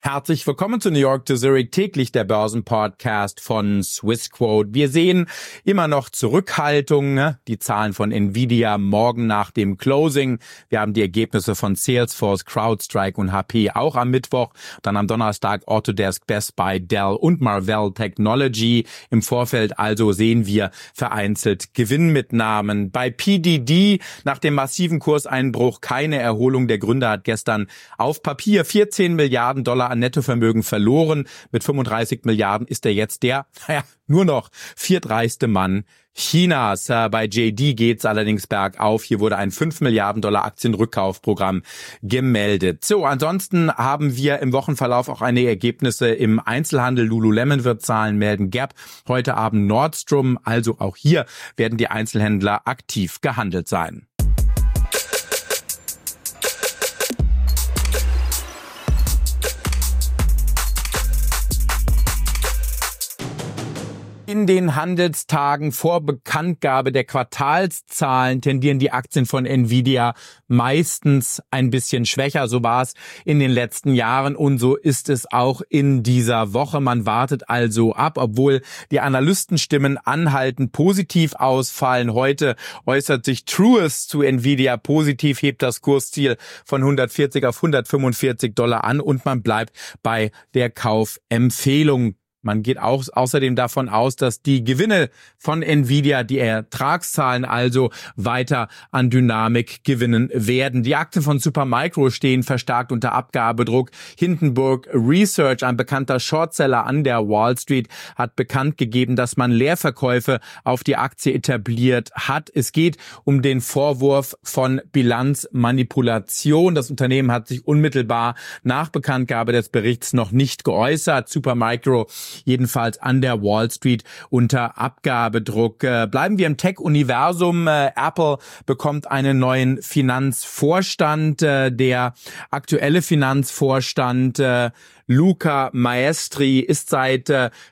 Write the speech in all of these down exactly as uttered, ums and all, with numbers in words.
Herzlich willkommen zu New York to Zurich, täglich der Börsenpodcast von Swissquote. Wir sehen immer noch Zurückhaltung, ne? Die Zahlen von Nvidia morgen nach dem Closing. Wir haben die Ergebnisse von Salesforce, CrowdStrike und H P auch am Mittwoch. Dann am Donnerstag Autodesk, Best Buy, Dell und Marvell Technology. Im Vorfeld also sehen wir vereinzelt Gewinnmitnahmen. Bei P D D nach dem massiven Kurseinbruch keine Erholung. Der Gründer hat gestern auf Papier vierzehn Milliarden Dollar an Nettovermögen verloren. Mit fünfunddreißig Milliarden ist er jetzt der, naja, nur noch viertreichste Mann Chinas. Bei J D geht's allerdings bergauf. Hier wurde ein fünf Milliarden Dollar Aktienrückkaufprogramm gemeldet. So, ansonsten haben wir im Wochenverlauf auch einige Ergebnisse im Einzelhandel. Lululemon wird Zahlen melden, Gap, heute Abend Nordstrom. Also auch hier werden die Einzelhändler aktiv gehandelt sein. In den Handelstagen vor Bekanntgabe der Quartalszahlen tendieren die Aktien von Nvidia meistens ein bisschen schwächer. So war es in den letzten Jahren und so ist es auch in dieser Woche. Man wartet also ab, obwohl die Analystenstimmen anhaltend positiv ausfallen. Heute äußert sich Truist zu Nvidia positiv, hebt das Kursziel von hundertvierzig auf hundertfünfundvierzig Dollar an und man bleibt bei der Kaufempfehlung. Man geht auch außerdem davon aus, dass die Gewinne von Nvidia, die Ertragszahlen also weiter an Dynamik gewinnen werden. Die Aktien von Supermicro stehen verstärkt unter Abgabedruck. Hindenburg Research, ein bekannter Shortseller an der Wall Street, hat bekannt gegeben, dass man Leerverkäufe auf die Aktie etabliert hat. Es geht um den Vorwurf von Bilanzmanipulation. Das Unternehmen hat sich unmittelbar nach Bekanntgabe des Berichts noch nicht geäußert. Supermicro jedenfalls an der Wall Street unter Abgabedruck. Bleiben wir im Tech-Universum. Apple bekommt einen neuen Finanzvorstand. Der aktuelle Finanzvorstand Luca Maestri ist seit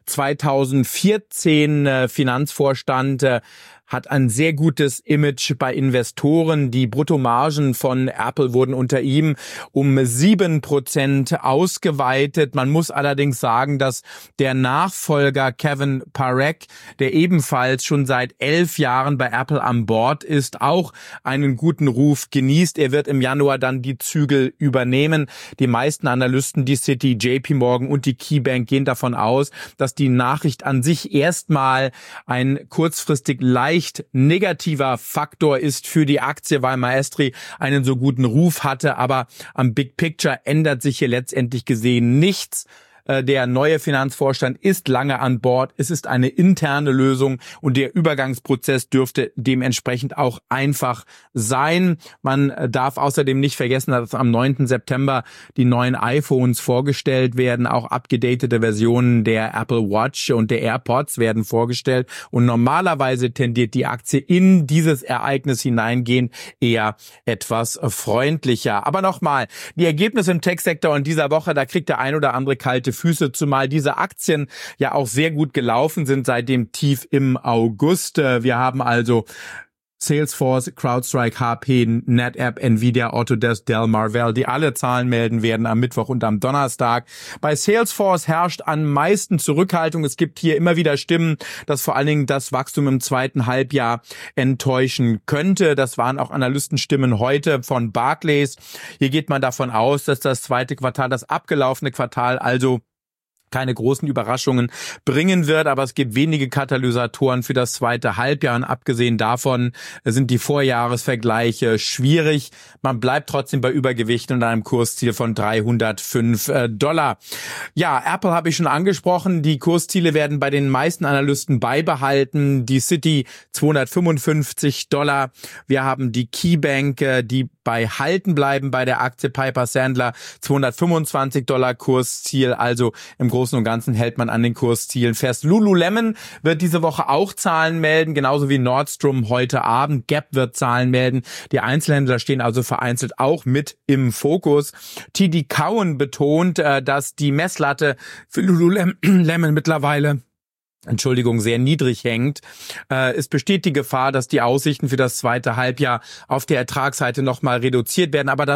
zweitausendvierzehn Finanzvorstand, hat ein sehr gutes Image bei Investoren. Die Bruttomargen von Apple wurden unter ihm um sieben Prozent ausgeweitet. Man muss allerdings sagen, dass der Nachfolger Kevin Parekh, der ebenfalls schon seit elf Jahren bei Apple an Bord ist, auch einen guten Ruf genießt. Er wird im Januar dann die Zügel übernehmen. Die meisten Analysten, die Citi, J P Morgan und die KeyBank gehen davon aus, dass die Nachricht an sich erstmal ein kurzfristig leicht negativer Faktor ist für die Aktie, weil Maestri einen so guten Ruf hatte, aber am Big Picture ändert sich hier letztendlich gesehen nichts. Der neue Finanzvorstand ist lange an Bord. Es ist eine interne Lösung und der Übergangsprozess dürfte dementsprechend auch einfach sein. Man darf außerdem nicht vergessen, dass am neunten September die neuen iPhones vorgestellt werden. Auch abgedatete Versionen der Apple Watch und der AirPods werden vorgestellt. Und normalerweise tendiert die Aktie in dieses Ereignis hineingehen eher etwas freundlicher. Aber nochmal, die Ergebnisse im Tech-Sektor in dieser Woche, da kriegt der ein oder andere kalte Füße, zumal diese Aktien ja auch sehr gut gelaufen sind seit dem Tief im August. Wir haben also Salesforce, CrowdStrike, H P, NetApp, Nvidia, Autodesk, Dell, Marvell, die alle Zahlen melden werden am Mittwoch und am Donnerstag. Bei Salesforce herrscht am meisten Zurückhaltung. Es gibt hier immer wieder Stimmen, dass vor allen Dingen das Wachstum im zweiten Halbjahr enttäuschen könnte. Das waren auch Analystenstimmen heute von Barclays. Hier geht man davon aus, dass das zweite Quartal, das abgelaufene Quartal, also keine großen Überraschungen bringen wird, aber es gibt wenige Katalysatoren für das zweite Halbjahr und abgesehen davon sind die Vorjahresvergleiche schwierig. Man bleibt trotzdem bei Übergewicht und einem Kursziel von dreihundertfünf Dollar. Ja, Apple habe ich schon angesprochen. Die Kursziele werden bei den meisten Analysten beibehalten. Die Citi zweihundertfünfundfünfzig Dollar. Wir haben die KeyBank, die bei Halten bleiben bei der Aktie. Piper Sandler zweihundertfünfundzwanzig Dollar Kursziel, also im Großen und Ganzen hält man an den Kurszielen fest. Lululemon wird diese Woche auch Zahlen melden, genauso wie Nordstrom heute Abend. Gap wird Zahlen melden. Die Einzelhändler stehen also vereinzelt auch mit im Fokus. T D Cowen betont, dass die Messlatte für Lululemon mittlerweile Entschuldigung, sehr niedrig hängt. Äh, es besteht die Gefahr, dass die Aussichten für das zweite Halbjahr auf der Ertragsseite nochmal reduziert werden. Aber das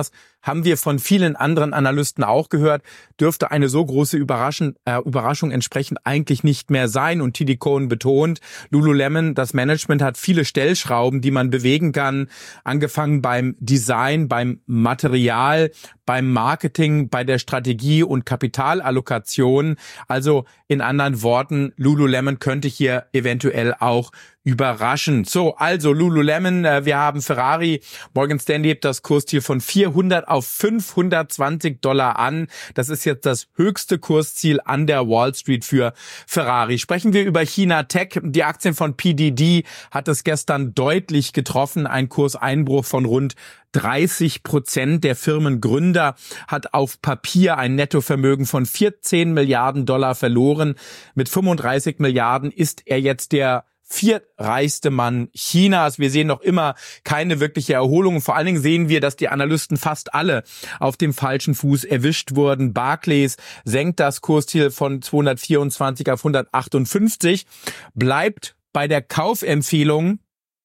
haben wir von vielen anderen Analysten auch gehört, dürfte eine so große Überraschung, äh, Überraschung entsprechend eigentlich nicht mehr sein. Und T D Cowen betont, Lululemon, das Management hat viele Stellschrauben, die man bewegen kann, angefangen beim Design, beim Material, beim Marketing, bei der Strategie und Kapitalallokation. Also in anderen Worten, Lululemon könnte hier eventuell auch überraschen. So, also Lululemon, wir haben Ferrari. Morgan Stanley hebt das Kursziel von vierhundert auf fünfhundertzwanzig Dollar an. Das ist jetzt das höchste Kursziel an der Wall Street für Ferrari. Sprechen wir über China Tech. Die Aktien von P D D hat es gestern deutlich getroffen. Ein Kurseinbruch von rund dreißig Prozent. Der Firmengründer hat auf Papier ein Nettovermögen von vierzehn Milliarden Dollar verloren. Mit fünfunddreißig Milliarden ist er jetzt der viertreichste Mann Chinas. Wir sehen noch immer keine wirkliche Erholung. Vor allen Dingen sehen wir, dass die Analysten fast alle auf dem falschen Fuß erwischt wurden. Barclays senkt das Kursziel von zweihundertvierundzwanzig auf hundertachtundfünfzig, bleibt bei der Kaufempfehlung.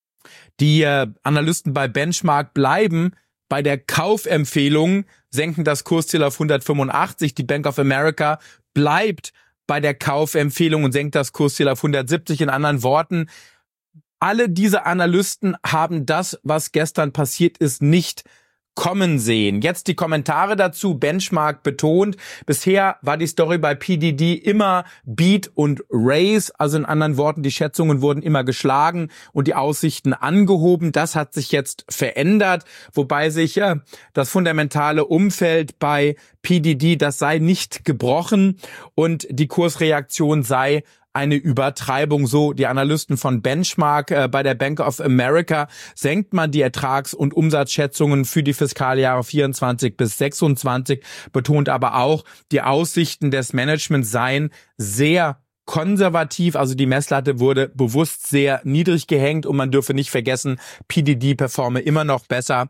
Die äh, Analysten bei Benchmark bleiben bei der Kaufempfehlung, senken das Kursziel auf hundertfünfundachtzig. Die Bank of America bleibt bei der Kaufempfehlung und senkt das Kursziel auf hundertsiebzig. In anderen Worten, alle diese Analysten haben das, was gestern passiert ist, nicht kommen sehen. Jetzt die Kommentare dazu. Benchmark betont, bisher war die Story bei P D D immer Beat und Raise, also in anderen Worten, die Schätzungen wurden immer geschlagen und die Aussichten angehoben. Das hat sich jetzt verändert, wobei sich äh, das fundamentale Umfeld bei P D D, das sei nicht gebrochen und die Kursreaktion sei eine Übertreibung. So die Analysten von Benchmark. Äh, bei der Bank of America senkt man die Ertrags- und Umsatzschätzungen für die Fiskaljahre vierundzwanzig bis sechsundzwanzig, betont aber auch, die Aussichten des Managements seien sehr konservativ, also die Messlatte wurde bewusst sehr niedrig gehängt und man dürfe nicht vergessen, P D D performe immer noch besser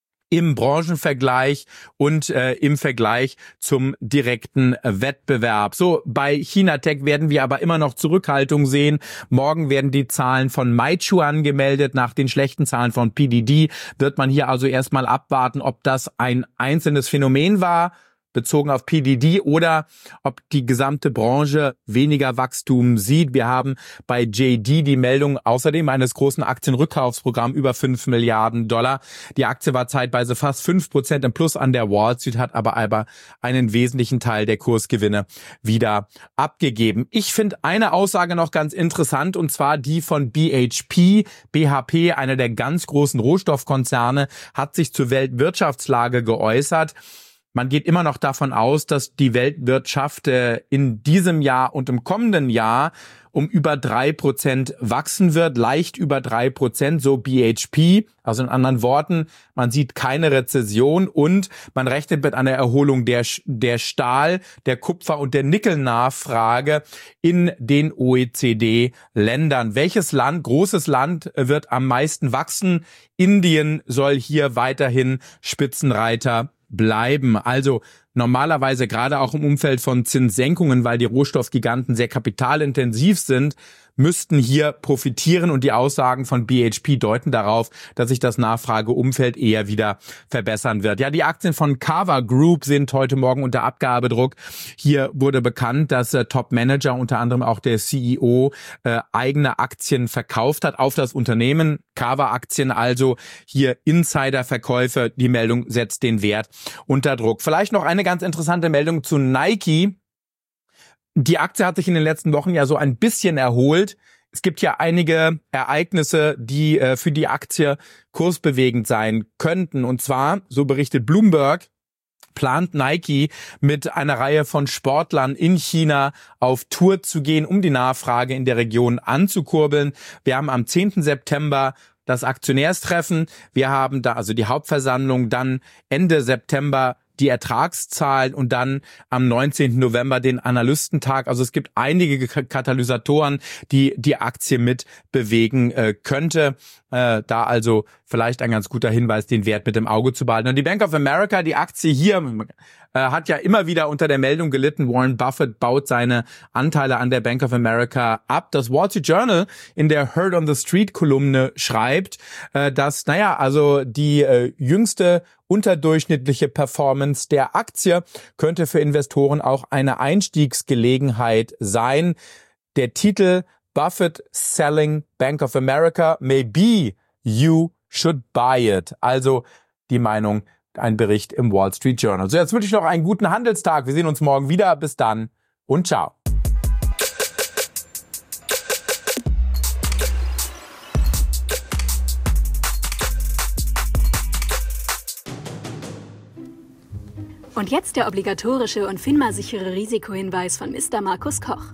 im Branchenvergleich und äh, im Vergleich zum direkten Wettbewerb. So, bei China Tech werden wir aber immer noch Zurückhaltung sehen. Morgen werden die Zahlen von Meituan gemeldet. Nach den schlechten Zahlen von P D D wird man hier also erstmal abwarten, ob das ein einzelnes Phänomen war, bezogen auf P D D, oder ob die gesamte Branche weniger Wachstum sieht. Wir haben bei J D die Meldung außerdem eines großen Aktienrückkaufsprogramms über fünf Milliarden Dollar. Die Aktie war zeitweise fast fünf Prozent im Plus an der Wall Street, hat aber, aber einen wesentlichen Teil der Kursgewinne wieder abgegeben. Ich finde eine Aussage noch ganz interessant, und zwar die von B H P. B H P, einer der ganz großen Rohstoffkonzerne, hat sich zur Weltwirtschaftslage geäußert. Man geht immer noch davon aus, dass die Weltwirtschaft in diesem Jahr und im kommenden Jahr um über drei Prozent wachsen wird, leicht über drei Prozent, so B H P. Also in anderen Worten, man sieht keine Rezession und man rechnet mit einer Erholung der, der Stahl-, der Kupfer- und der Nickelnachfrage in den O E C D-Ländern. Welches Land, großes Land, wird am meisten wachsen? Indien soll hier weiterhin Spitzenreiter bleiben. Also normalerweise gerade auch im Umfeld von Zinssenkungen, weil die Rohstoffgiganten sehr kapitalintensiv sind, müssten hier profitieren, und die Aussagen von B H P deuten darauf, dass sich das Nachfrageumfeld eher wieder verbessern wird. Ja, die Aktien von Carver Group sind heute Morgen unter Abgabedruck. Hier wurde bekannt, dass äh, Top-Manager, unter anderem auch der C E O, äh, eigene Aktien verkauft hat auf das Unternehmen. Carver-Aktien also, hier Insiderverkäufe. Die Meldung setzt den Wert unter Druck. Vielleicht noch eine ganz interessante Meldung zu Nike. Die Aktie hat sich in den letzten Wochen ja so ein bisschen erholt. Es gibt ja einige Ereignisse, die äh, für die Aktie kursbewegend sein könnten. Und zwar, so berichtet Bloomberg, plant Nike mit einer Reihe von Sportlern in China auf Tour zu gehen, um die Nachfrage in der Region anzukurbeln. Wir haben am zehnten September das Aktionärstreffen. Wir haben da also die Hauptversammlung, dann Ende September die Ertragszahlen und dann am neunzehnten November den Analystentag. Also es gibt einige Katalysatoren, die die Aktie mit bewegen äh, könnte. Äh, da also vielleicht ein ganz guter Hinweis, den Wert mit im Auge zu behalten. Und die Bank of America, die Aktie hier, äh, hat ja immer wieder unter der Meldung gelitten, Warren Buffett baut seine Anteile an der Bank of America ab. Das Wall Street Journal in der Heard on the Street Kolumne schreibt, äh, dass, naja, also die äh, jüngste unterdurchschnittliche Performance der Aktie könnte für Investoren auch eine Einstiegsgelegenheit sein. Der Titel Buffett Selling Bank of America, maybe you should buy it. Also die Meinung, ein Bericht im Wall Street Journal. So, jetzt wünsche ich noch einen guten Handelstag. Wir sehen uns morgen wieder. Bis dann und ciao. Und jetzt der obligatorische und FINMA-sichere Risikohinweis von Mister Markus Koch.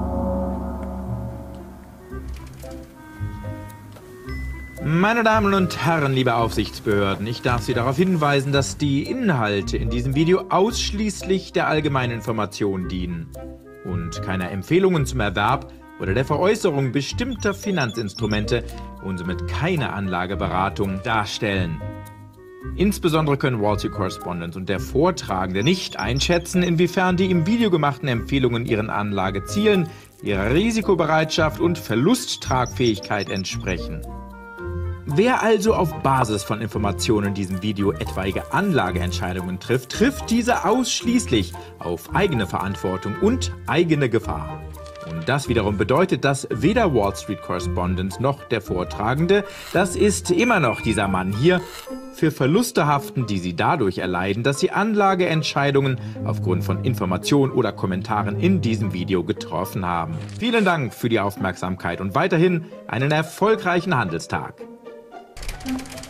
Meine Damen und Herren, liebe Aufsichtsbehörden, ich darf Sie darauf hinweisen, dass die Inhalte in diesem Video ausschließlich der allgemeinen Information dienen und keine Empfehlungen zum Erwerb oder der Veräußerung bestimmter Finanzinstrumente und somit keine Anlageberatung darstellen. Insbesondere können Wall Street Correspondent und der Vortragende nicht einschätzen, inwiefern die im Video gemachten Empfehlungen ihren Anlagezielen, ihrer Risikobereitschaft und Verlusttragfähigkeit entsprechen. Wer also auf Basis von Informationen in diesem Video etwaige Anlageentscheidungen trifft, trifft diese ausschließlich auf eigene Verantwortung und eigene Gefahr. Und das wiederum bedeutet, dass weder Wall Street Correspondent noch der Vortragende, das ist immer noch dieser Mann hier, für Verluste haften, die sie dadurch erleiden, dass sie Anlageentscheidungen aufgrund von Informationen oder Kommentaren in diesem Video getroffen haben. Vielen Dank für die Aufmerksamkeit und weiterhin einen erfolgreichen Handelstag. Thank you.